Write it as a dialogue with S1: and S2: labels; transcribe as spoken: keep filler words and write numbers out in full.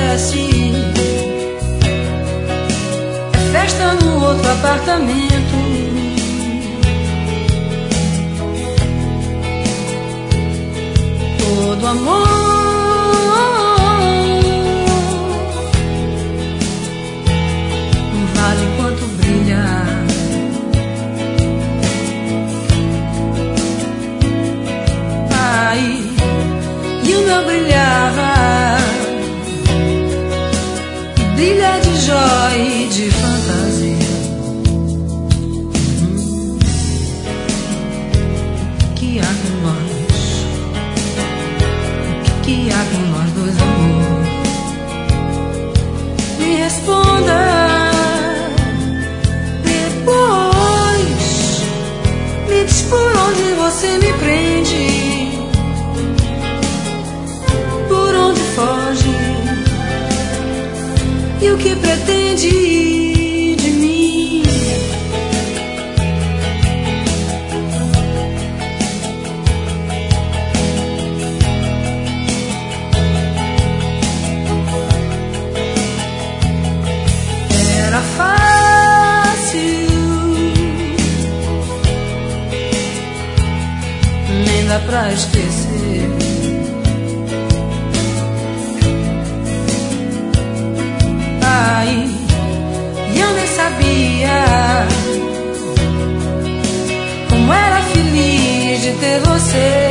S1: acontece. É festa no outro apartamento. Todo amor não vale enquanto brilha. Ai, e o meu brilhava, brilha de joia e de fantasia. Hum, que há com nós? Que há com nós dois, amor? Me responda depois. Me diz por onde você me prende, por onde foge e o que pretende de mim. Era fácil, nem dá pra esquecer. Ai, e eu nem sabia como era feliz de ter você.